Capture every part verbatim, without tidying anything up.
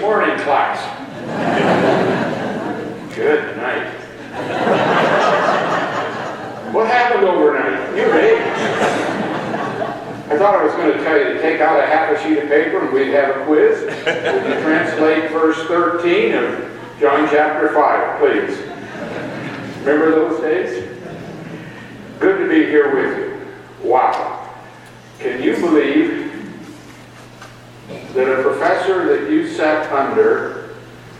morning, class? Good night. What happened overnight? You're aged. I thought I was going to tell you to take out a half a sheet of paper and we'd have a quiz. Would you translate verse thirteen of John chapter five, please? Remember those days? Good to be here with you. Wow. Can you believe that a professor that you sat under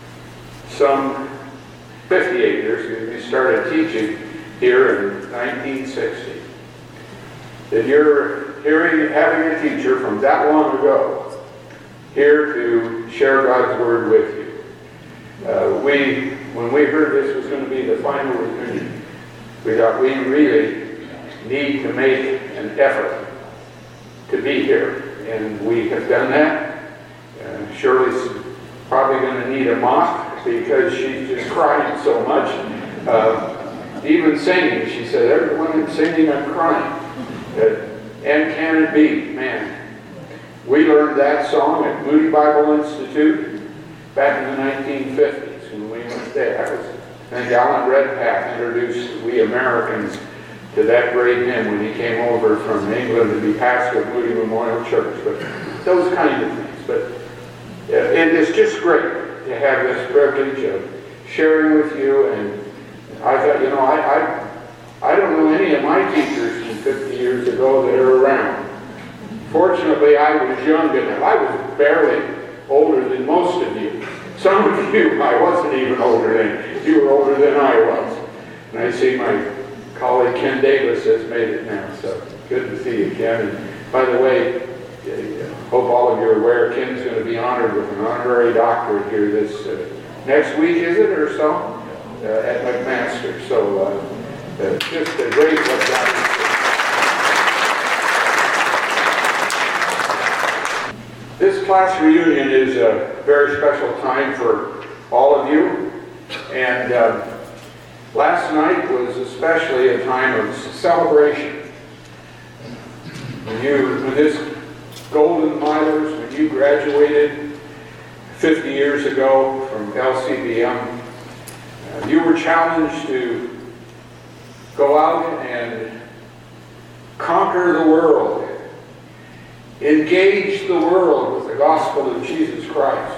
some fifty-eight years, you started teaching here in nineteen sixty, that you're hearing, having a teacher from that long ago here to share God's Word with you. Uh, we, when we heard this was going to be the final reunion, we thought we really need to make an effort to be here. And we have done that. Uh, Shirley's probably going to need a mop because she's just crying so much. Uh, even singing, she said, everyone is singing, I'm crying. Uh, And can it be? Man, we learned that song at Moody Bible Institute back in the nineteen fifties when we went there. That was, and Alan Redpath introduced we Americans to that great hymn when he came over from England to be pastor of Moody Memorial Church. But those kind of things. But uh, it is just great to have this privilege of sharing with you. And I thought, you know, I, I, I don't know any of my teachers fifty years ago that are around. Fortunately, I was young enough. I was barely older than most of you. Some of you, I wasn't even older than. You were older than I was. And I see my colleague Ken Davis has made it now, so good to see you, Ken. And by the way, I hope all of you are aware Ken's going to be honored with an honorary doctorate here this uh, next week, is it, or so, uh, at McMaster. So uh, uh, just a great what God has done. This class reunion is a very special time for all of you, and uh, last night was especially a time of celebration. When you, when this Golden Milers, when you graduated fifty years ago from L C B M, uh, you were challenged to go out and conquer the world. Engage the world with the gospel of Jesus Christ.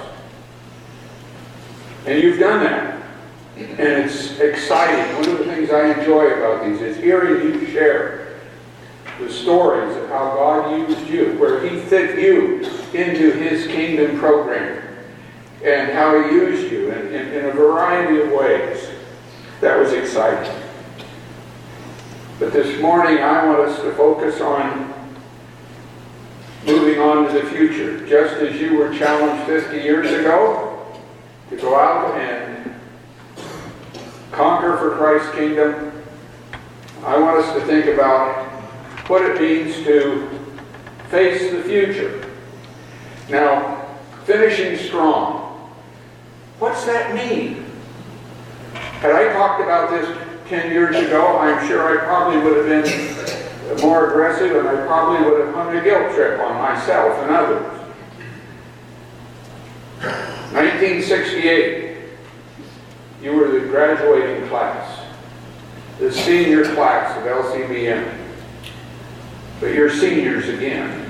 And you've done that. And it's exciting. One of the things I enjoy about these is hearing you share the stories of how God used you, where He fit you into His kingdom program, and how He used you in, in, in a variety of ways. That was exciting. But this morning I want us to focus on moving on to the future. Just as you were challenged fifty years ago to go out and conquer for Christ's kingdom, I want us to think about what it means to face the future. Now, finishing strong. What's that mean? Had I talked about this ten years ago, I'm sure I probably would have been more aggressive, and I probably would have hung a guilt trip on myself and others. nineteen sixty-eight, you were the graduating class, the senior class of L C B M. But you're seniors again.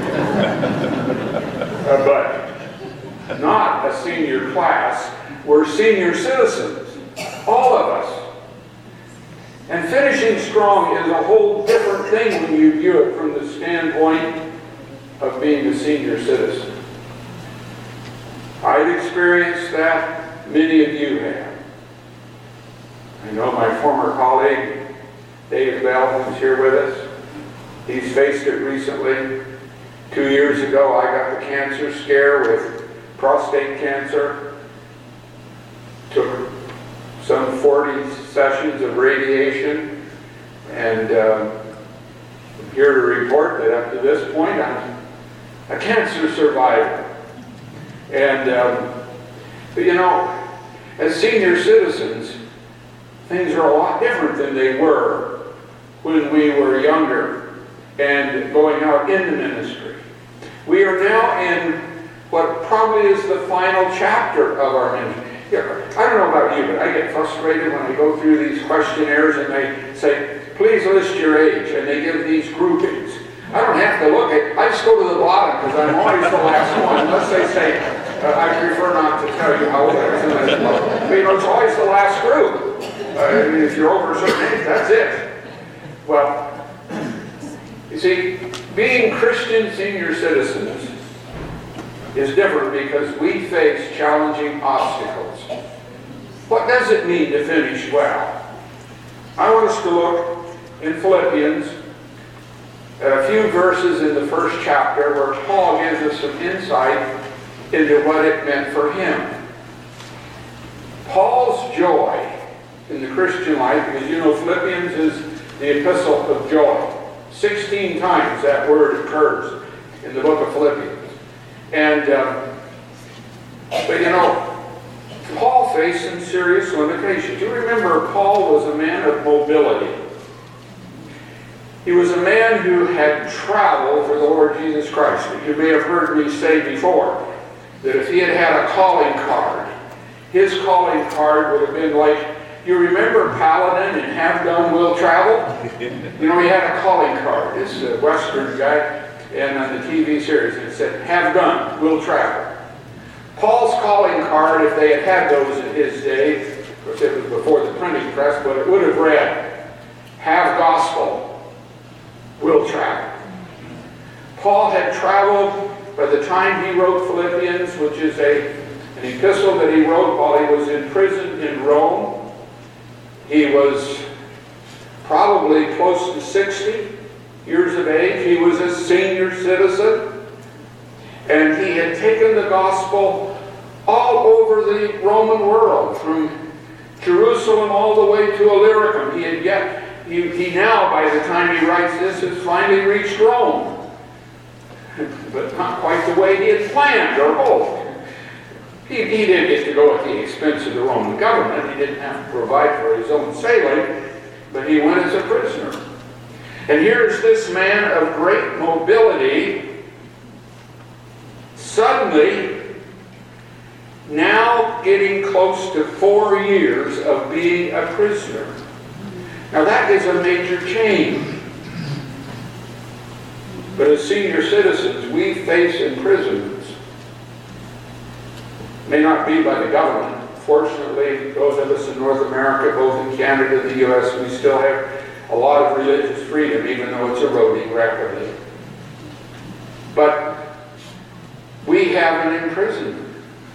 uh, but not a senior class, we're senior citizens, all of us. And finishing strong is a whole different thing when you view it from the standpoint of being a senior citizen. I've experienced that. Many of you have. I know my former colleague, Dave Bell, who's here with us. He's faced it recently. Two years ago, I got the cancer scare with prostate cancer. Took some forty sessions of radiation, and uh, I'm here to report that up to this point I'm a cancer survivor. And um, but you know, as senior citizens, things are a lot different than they were when we were younger and going out into ministry. We are now in what probably is the final chapter of our ministry. Yeah, I don't know about you, but I get frustrated when I go through these questionnaires and they say, please list your age, and they give these groupings. I don't have to look at, I just go to the bottom because I'm always the last one, unless they say, uh, I prefer not to tell you how old I am. But, you know, it's always the last group. Uh, if you're over a certain age, that's it. Well, you see, being Christian senior citizens is different because we face challenging obstacles. What does it mean to finish well? I want us to look in Philippians at a few verses in the first chapter where Paul gives us some insight into what it meant for him. Paul's joy in the Christian life, because you know Philippians is the epistle of joy. Sixteen times that word occurs in the book of Philippians. And, um, but you know, Paul faced some serious limitations. You remember Paul was a man of mobility. He was a man who had traveled for the Lord Jesus Christ. You may have heard me say before that if he had had a calling card, his calling card would have been like, you remember Paladin and Have Done Will Travel? You know, he had a calling card, this uh, Western guy, and on the T V series it said, Have Done Will Travel. Paul's calling card, if they had had those in his day, of course it was before the printing press, but it would have read, Have Gospel, Will Travel. Paul had traveled by the time he wrote Philippians, which is a, an epistle that he wrote while he was in prison in Rome. He was probably close to sixty years of age. He was a senior citizen. And he had taken the gospel all over the Roman world, from Jerusalem all the way to Illyricum. He had yet, he, he now, by the time he writes this, has finally reached Rome. But not quite the way he had planned or hoped. He, he didn't get to go at the expense of the Roman government. He didn't have to provide for his own sailing, but he went as a prisoner. And here's this man of great mobility, suddenly now getting close to four years of being a prisoner. Now that is a major change. But as senior citizens, we face imprisonments. May not be by the government. Fortunately, those of us in North America, both in Canada and the U S, we still have a lot of religious freedom, even though it's eroding rapidly. But we have an imprisonment.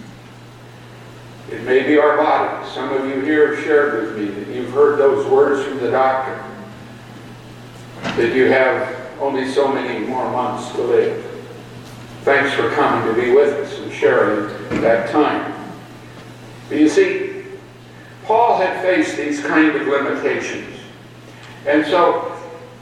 It may be our body. Some of you here have shared with me that you've heard those words from the doctor, that you have only so many more months to live. Thanks for coming to be with us and sharing that time. But you see, Paul had faced these kind of limitations. And so,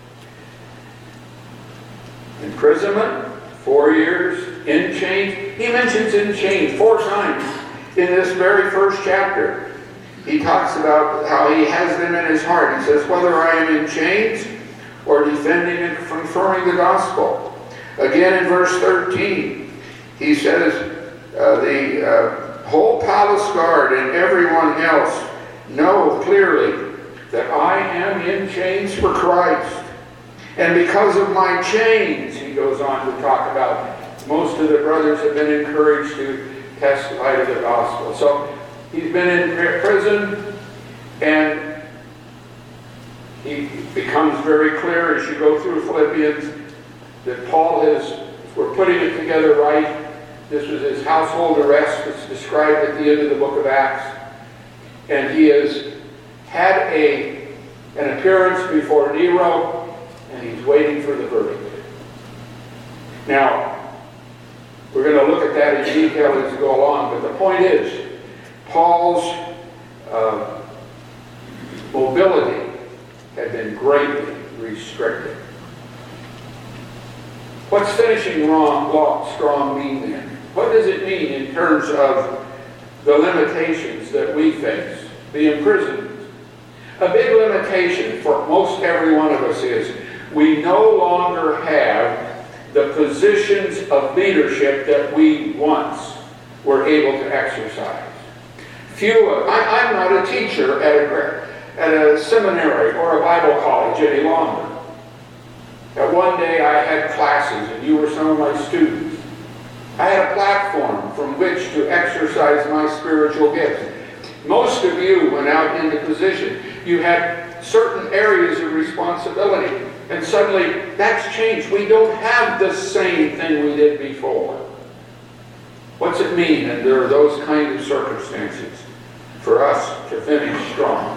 imprisonment, four years, in chains. He mentions in chains four times in this very first chapter. He talks about how he has them in his heart. He says, whether I am in chains or defending and confirming the gospel. Again in verse thirteen, he says, uh, the uh, whole palace guard and everyone else know clearly that I am in chains for Christ. And because of my chains, he goes on to talk about, most of the brothers have been encouraged to testify to the gospel. So he's been in prison, and he becomes very clear as you go through Philippians that Paul has, if we're putting it together right, this was his household arrest that's described at the end of the book of Acts. And he has had a, an appearance before Nero, and he's waiting for the verdict. Now, we're going to look at that in detail as we go along, but the point is, Paul's uh, mobility had been greatly restricted. What's finishing wrong, strong mean then? What does it mean in terms of the limitations that we face, the imprisonment? A big limitation for most every one of us is we no longer have the positions of leadership that we once were able to exercise. Few of, I, I'm not a teacher at a, at a seminary or a Bible college any longer. That one day I had classes and you were some of my students. I had a platform from which to exercise my spiritual gifts. Most of you went out into position. You had certain areas of responsibility. And suddenly that's changed. We don't have the same thing we did before. What's it mean under those kind of circumstances for us to finish strong?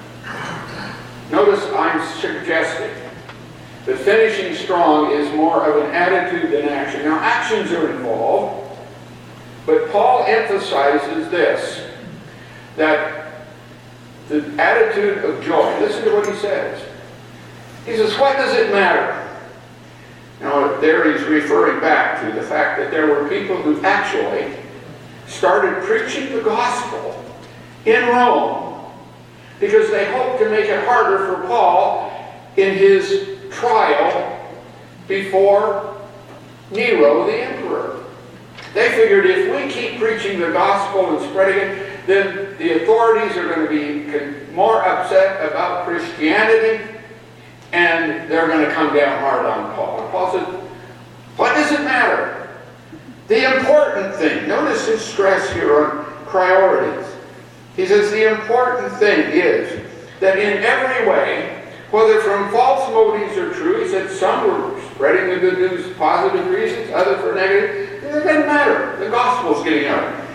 Notice I'm suggesting that finishing strong is more of an attitude than action. Now, actions are involved, but Paul emphasizes this, that the attitude of joy. Listen to what he says. He says, what does it matter? Now, there he's referring back to the fact that there were people who actually started preaching the gospel in Rome because they hoped to make it harder for Paul in his trial before Nero the emperor. They figured if we keep preaching the gospel and spreading it, then the authorities are going to be more upset about Christianity and they're going to come down hard on Paul. And Paul said, what does it matter? The important thing, notice his stress here on priorities. He says the important thing is that in every way, whether from false motives or true, he said some were spreading the good news for positive reasons, others for negative. It doesn't matter. The gospel's getting out.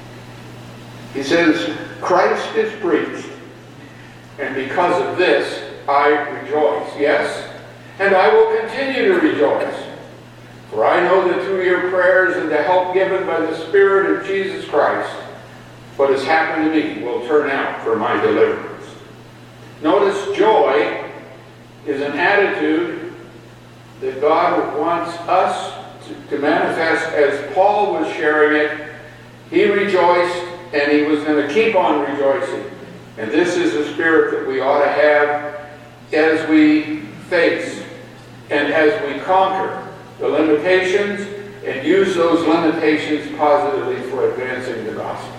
He says, Christ is preached, and because of this, I rejoice. Yes, and I will continue to rejoice. For I know that through your prayers and the help given by the Spirit of Jesus Christ, what has happened to me will turn out for my deliverance. Notice joy is an attitude that God wants us to, to manifest. As Paul was sharing it, he rejoiced and he was going to keep on rejoicing. And this is the spirit that we ought to have as we face and as we conquer the limitations and use those limitations positively for advancing the gospel.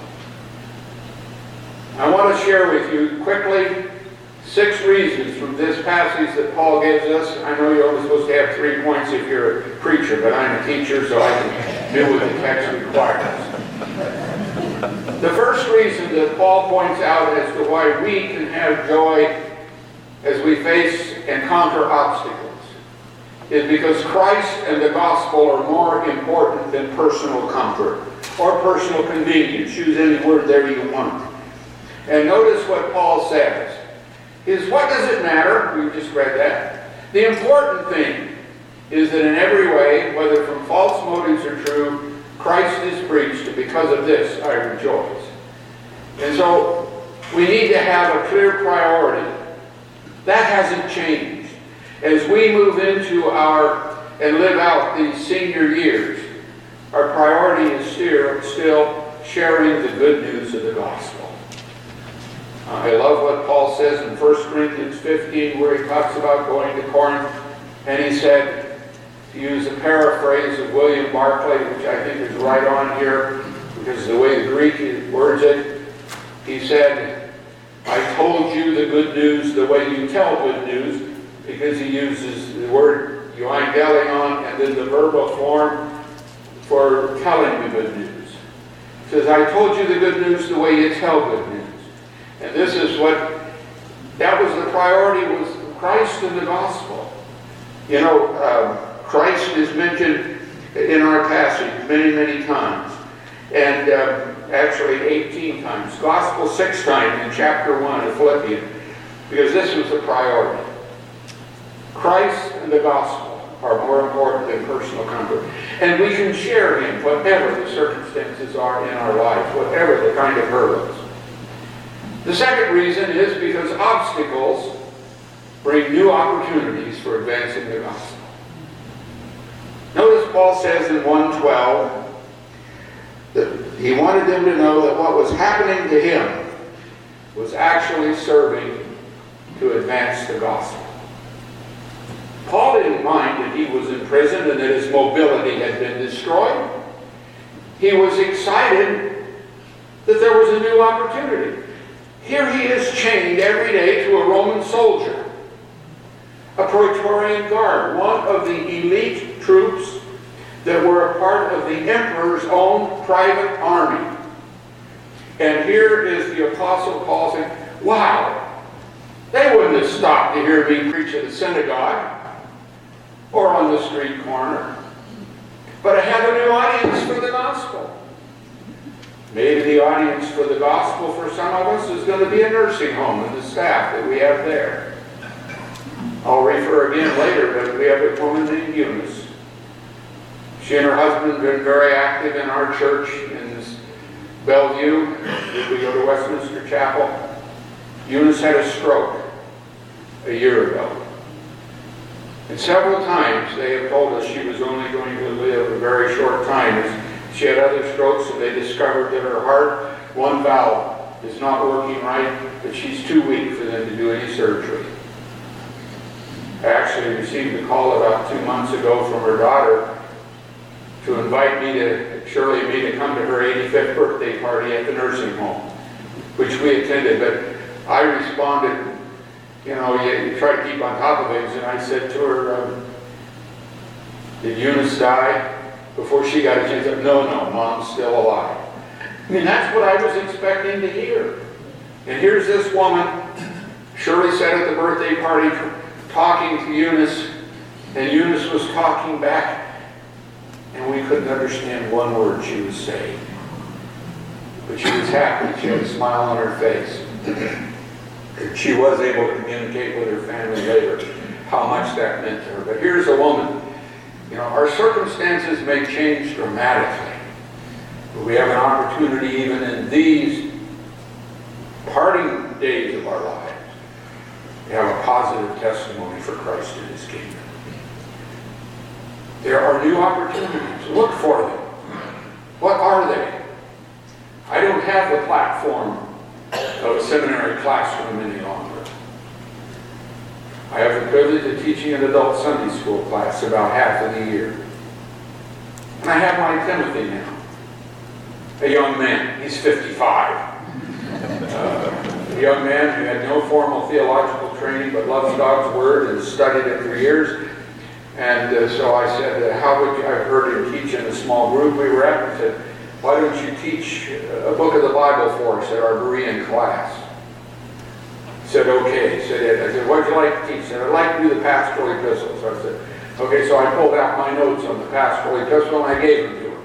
I want to share with you quickly six reasons from this passage that Paul gives us. I know you're only supposed to have three points if you're a preacher, but I'm a teacher, so I can do what the text requires. The first reason that Paul points out as to why we can have joy as we face and conquer obstacles is because Christ and the gospel are more important than personal comfort or personal convenience. Use any word there you want. And notice what Paul says. Is what does it matter? We just read that. The important thing is that in every way, whether from false motives or true, Christ is preached, and because of this I rejoice. And so we need to have a clear priority. That hasn't changed. As we move into our and live out these senior years, our priority is still, still sharing the good news of the gospel. Uh, I love what Paul says in First Corinthians fifteen, where he talks about going to Corinth, and he said, to use a paraphrase of William Barclay, which I think is right on here, because of the way the Greek words it, he said, I told you the good news the way you tell good news, because he uses the word euangelion and then the verbal form for telling the good news. He says, I told you the good news the way you tell good news. And this is what, that was the priority, was Christ and the gospel. You know, um, Christ is mentioned in our passage many, many times. And um, actually eighteen times. Gospel six times in chapter one of Philippians. Because this was the priority. Christ and the gospel are more important than personal comfort. And we can share him whatever the circumstances are in our lives, whatever the kind of hurdles. The second reason is because obstacles bring new opportunities for advancing the gospel. Notice Paul says in one twelve that he wanted them to know that what was happening to him was actually serving to advance the gospel. Paul didn't mind that he was in prison and that his mobility had been destroyed. He was excited that there was a new opportunity. Here he is chained every day to a Roman soldier, a Praetorian Guard, one of the elite troops that were a part of the emperor's own private army. And here is the Apostle Paul saying, wow, they wouldn't have stopped to hear me preach at the synagogue or on the street corner. But I have a new audience for the gospel. Maybe the audience for the gospel for some of us is going to be a nursing home and the staff that we have there. I'll refer again later, but we have a woman named Eunice. She and her husband have been very active in our church in this Bellevue. We go to Westminster Chapel. Eunice had a stroke a year ago. And several times they have told us she was only going to live a very short time. She had other strokes, and they discovered that her heart, one valve, is not working right, but she's too weak for them to do any surgery. I actually received a call about two months ago from her daughter to invite me to, Shirley and me, to come to her eighty-fifth birthday party at the nursing home, which we attended. But I responded, you know, you, you try to keep on top of things, and I said to her, um, did Eunice die before she got a chance? No, no, Mom's still alive. I mean, that's what I was expecting to hear. And here's this woman, Shirley said at the birthday party, talking to Eunice, and Eunice was talking back, and we couldn't understand one word she was saying. But she was happy. She had a smile on her face. She was able to communicate with her family later how much that meant to her. But here's a woman. You know, our circumstances may change dramatically, but we have an opportunity even in these parting days of our lives to have a positive testimony for Christ and His kingdom. There are new opportunities. Look for them. What are they? I don't have the platform of a seminary classroom any longer. I have the privilege of teaching an adult Sunday school class about half of the year. And I have my Timothy now, a young man. He's fifty-five. Uh, a young man who had no formal theological training but loves God's Word and studied it for years. And uh, so I said, uh, how would you, I've heard him teach in a small group we were at, and said, why don't you teach a book of the Bible for us at our Berean class? He said, okay. He said, I said, what'd you like to teach? He said, I'd like to do the pastoral epistles. So I said, okay, so I pulled out my notes on the pastoral epistle and I gave them to him.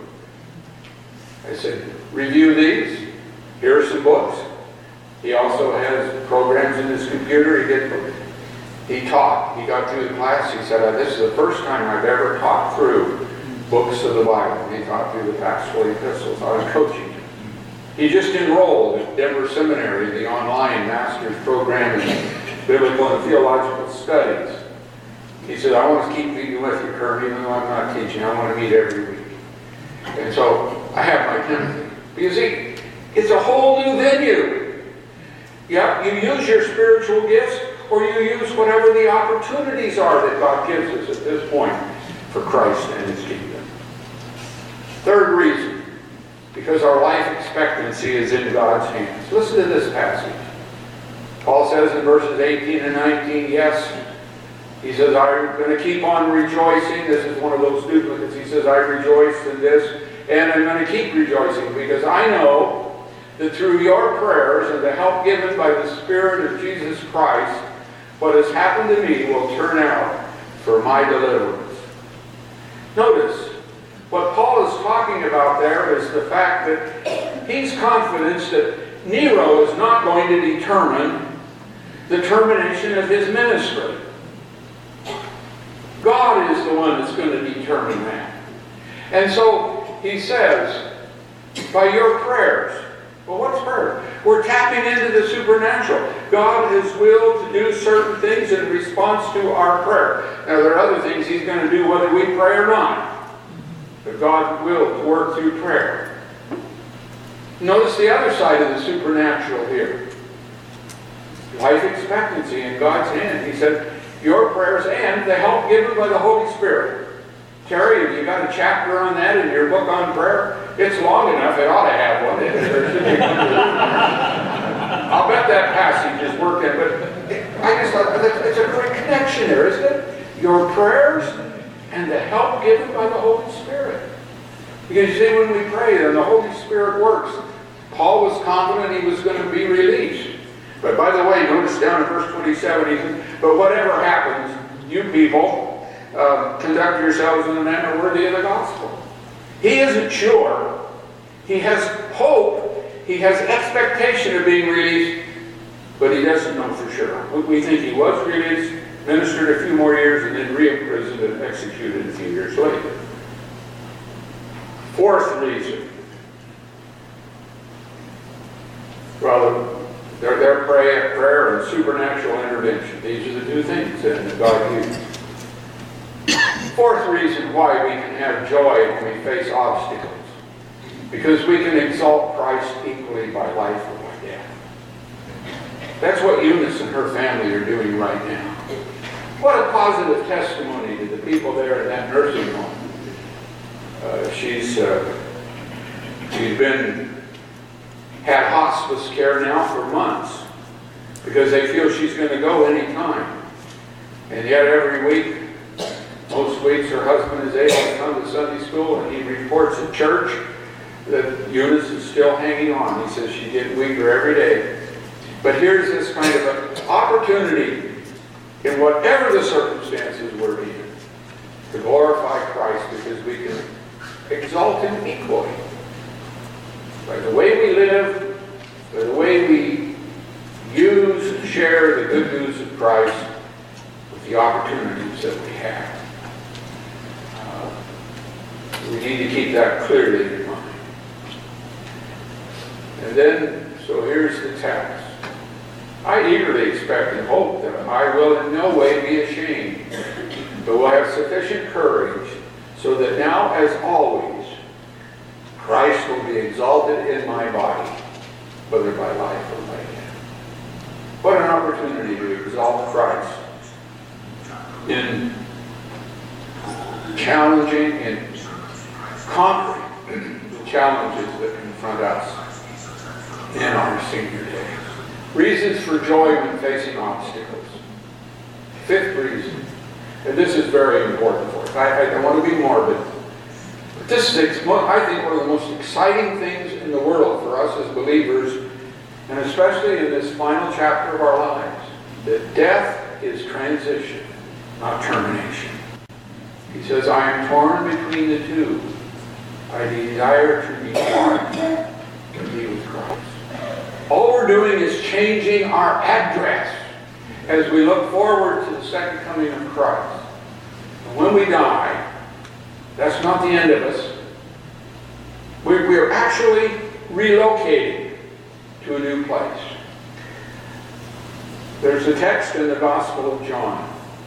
I said, review these. Here are some books. He also has programs in his computer. He did. He taught. He got through the class. He said, this is the first time I've ever taught through books of the Bible. He taught through the pastoral epistles. I was coaching him. He just enrolled at Denver Seminary, the online master's program in biblical and theological studies. He said, I want to keep meeting with you, Kurt, even though I'm not teaching. I want to meet every week. And so I have my Timothy. Because see, it's a whole new venue. Yeah, you use your spiritual gifts, or you use whatever the opportunities are that God gives us at this point for Christ and His kingdom. Third reason, because our life expectancy is in God's hands. Listen to this passage. Paul says in verses eighteen and nineteen, yes, he says, I'm going to keep on rejoicing. This is one of those duplicates. He says, I rejoice in this, and I'm going to keep rejoicing because I know that through your prayers and the help given by the Spirit of Jesus Christ, what has happened to me will turn out for my deliverance. Notice, what Paul is talking about there is the fact that he's confident that Nero is not going to determine the termination of his ministry. God is the one that's going to determine that. And so he says, by your prayers. Well, what's prayer? We're tapping into the supernatural. God has willed to do certain things in response to our prayer. Now, there are other things He's going to do whether we pray or not. But God will work through prayer. Notice the other side of the supernatural here. Life expectancy in God's hand. He said, your prayers and the help given by the Holy Spirit. Terry, have you got a chapter on that in your book on prayer? It's long enough, it ought to have one. There should be one. I'll bet that passage is working, but I just thought it's a great connection there, isn't it? Your prayers and the help given by the Holy Spirit. Because you see, when we pray, then the Holy Spirit works. Paul was confident he was going to be released. But by the way, notice down in verse twenty-seven, he says, but whatever happens, you people uh, conduct yourselves in a manner worthy of the gospel. He isn't sure. He has hope. He has expectation of being released, but he doesn't know for sure. We think he was released, ministered a few more years, and then re-imprisoned and executed a few years later. Fourth reason. Well, Their, their prayer, prayer and supernatural intervention. These are the two things that God used. Fourth reason why we can have joy when we face obstacles. Because we can exalt Christ equally by life or by death. That's what Eunice and her family are doing right now. What a positive testimony to the people there in that nursing home. Uh, she's, uh, she's been had hospice care now for months because they feel she's going to go any time. And yet every week, most weeks, her husband is able to come to Sunday school and he reports at church that Eunice is still hanging on. He says she's getting weaker every day. But here's this kind of an opportunity in whatever the circumstances we're in to glorify Christ because we can exalt Him equally. By the way we live, by the way we use and share the good news of Christ with the opportunities that we have. Uh, we need to keep that clearly in mind. And then, so here's the text. I eagerly expect and hope that I will in no way be ashamed, but will have sufficient courage so that now, as always, Christ will be exalted in my body, whether by life or by death. What an opportunity to exalt Christ in challenging and conquering the challenges that confront us in our senior days. Reasons for joy when facing obstacles. Fifth reason, and this is very important for us. I, I don't want to be morbid. This is, I think, one of the most exciting things in the world for us as believers, and especially in this final chapter of our lives, that death is transition, not termination. He says, I am torn between the two. I desire to be one and be with Christ. All we're doing is changing our address as we look forward to the second coming of Christ. And when we die, that's not the end of us. We're, we're actually relocating to a new place. There's a text in the Gospel of John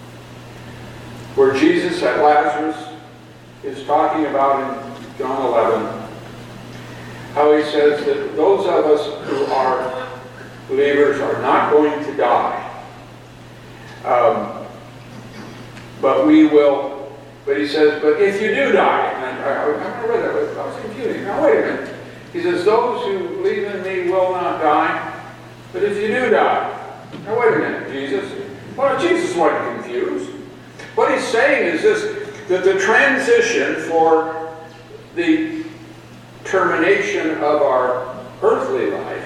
where Jesus at Lazarus is talking about in John eleven how he says that those of us who are believers are not going to die. Um, but we will, but he says, but if you do die, and I, I, I read that, I was confused. Now wait a minute. He says, those who believe in me will not die, but if you do die. Now wait a minute, Jesus. Well, Jesus wasn't confused. What he's saying is this, that the transition for the termination of our earthly life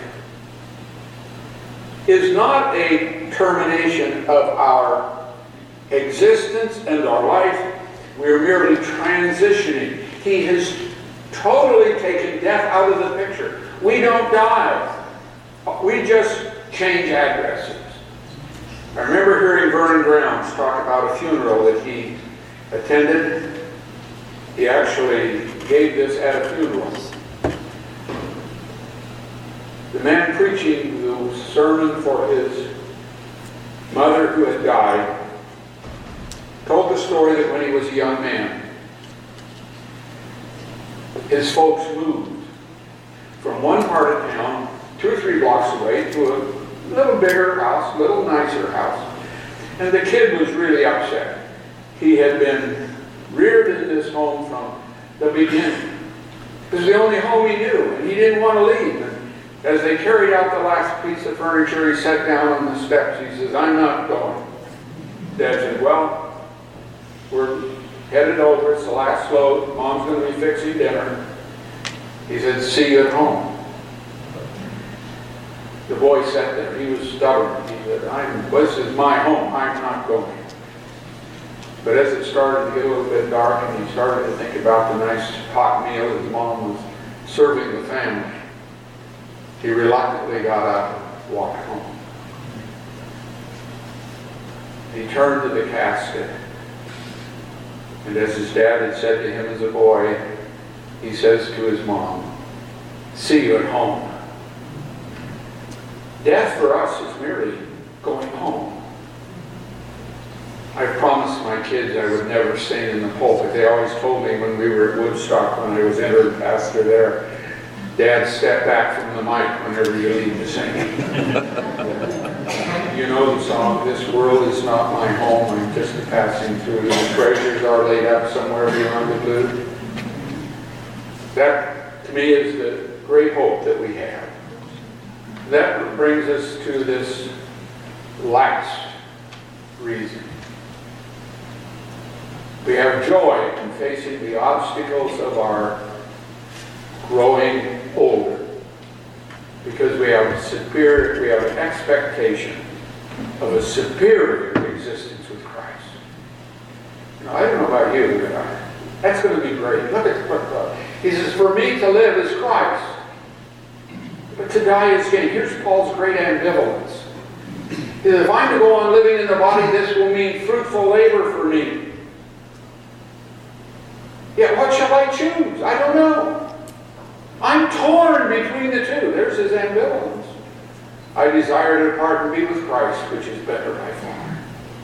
is not a termination of our existence and our life. We're merely transitioning. He has totally taken death out of the picture. We don't die. We just change addresses. I remember hearing Vernon Grounds talk about a funeral that he attended. He actually gave this at a funeral. The man preaching the sermon for his mother who had died told the story that when he was a young man, his folks moved from one part of town, two or three blocks away, to a little bigger house, little nicer house. And the kid was really upset. He had been reared in this home from the beginning. It was the only home he knew, and he didn't want to leave. And as they carried out the last piece of furniture, he sat down on the steps. He says, "I'm not going." Dad said, "Well, we're headed over. It's the last load. Mom's going to be fixing dinner." He said, "See you at home." The boy sat there. He was stubborn. He said, I'm, "This is my home. I'm not going." But as it started to get a little bit dark and he started to think about the nice hot meal his mom was serving the family, he reluctantly got up and walked home. He turned to the casket, and as his dad had said to him as a boy, he says to his mom, "See you at home." Death for us is merely going home. I promised my kids I would never sing in the pulpit. They always told me when we were at Woodstock, when I was interim pastor there, "Dad, step back from the mic whenever you leave the singing." You know the song, "This world is not my home, I'm just passing through. The treasures are laid up somewhere beyond the blue." That, to me, is the great hope that we have. That brings us to this last reason. We have joy in facing the obstacles of our growing older, because we have a superior, we have an expectation of a superior existence with Christ. Now, I don't know about you, but I, that's going to be great. Look at what God. He says, "For me to live is Christ, but to die is gain." Here's Paul's great ambivalence. He says, if I'm to go on living in the body, this will mean fruitful labor for me. Yet what shall I choose? I don't know. I'm torn between the two. There's his ambivalence. I desire to depart and be with Christ, which is better by far.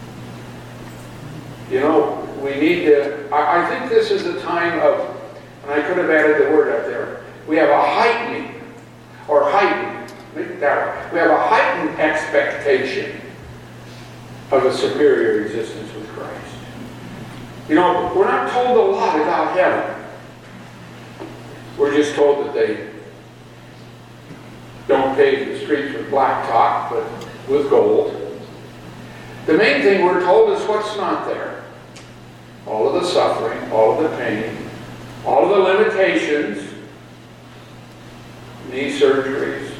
You know, we need to, I, I think this is a time of, and I could have added the word up there, we have a heightening, or heightened, that, we have a heightened expectation of a superior existence with Christ. You know, we're not told a lot about heaven. We're just told that they don't pave the streets with blacktop, but with gold. The main thing we're told is what's not there. All of the suffering, all of the pain, all of the limitations, knee surgeries,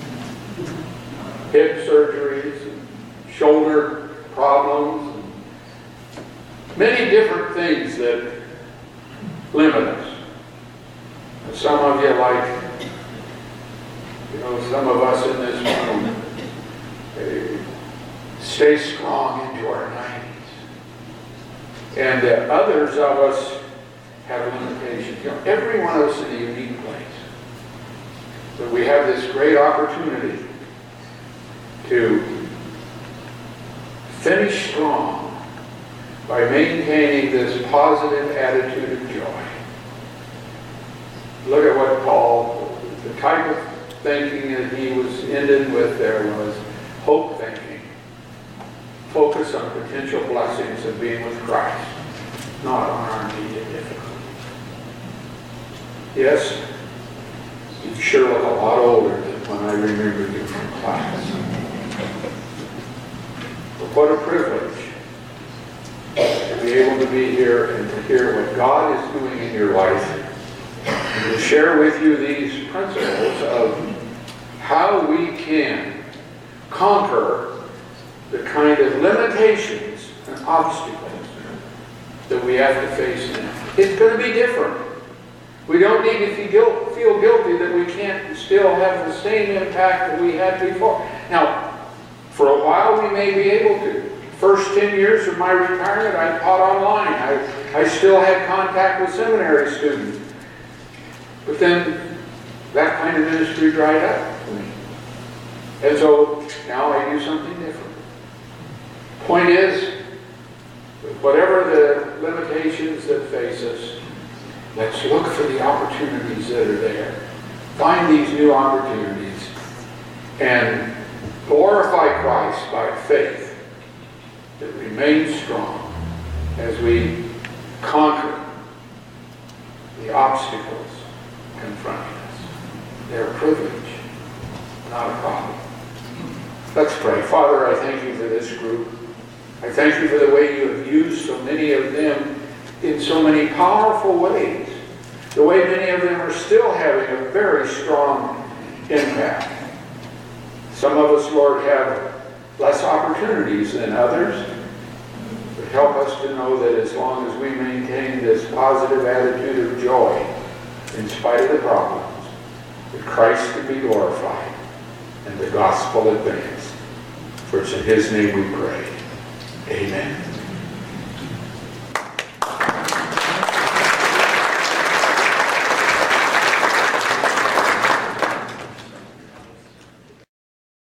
hip surgeries, shoulder problems, many different things that limit us. And some of you, like, you know, some of us in this room, uh, stay strong into our nineties. And uh, others of us have limitations. You know, every one of us in a unique place. But we have this great opportunity to finish strong by maintaining this positive attitude of joy. Look at what Paul, the type of thinking that he was ended with there was hope thinking. Focus on potential blessings of being with Christ, not on our immediate difficulties. Yes, you sure look a lot older than when I remember you from class. But what a privilege to be able to be here and to hear what God is doing in your life, and to share with you these principles of how we can conquer the kind of limitations and obstacles that we have to face now. It's going to be different. We don't need to feel, feel guilty that we can't still have the same impact that we had before. Now, for a while we may be able to. First ten years of my retirement, I taught online. I, I still had contact with seminary students. But then that kind of ministry dried up for me. And so now I do something different. Point is, whatever the limitations that face us, let's look for the opportunities that are there. Find these new opportunities and glorify Christ by faith that remain strong as we conquer the obstacles confronting us. They're a privilege, not a problem. Let's pray. Father, I thank you for this group. I thank you for the way you have used so many of them in so many powerful ways. The way many of them are still having a very strong impact. Some of us, Lord, have less opportunities than others. But help us to know that as long as we maintain this positive attitude of joy, in spite of the problems, that Christ can be glorified and the gospel advanced. For it's in his name we pray. Amen.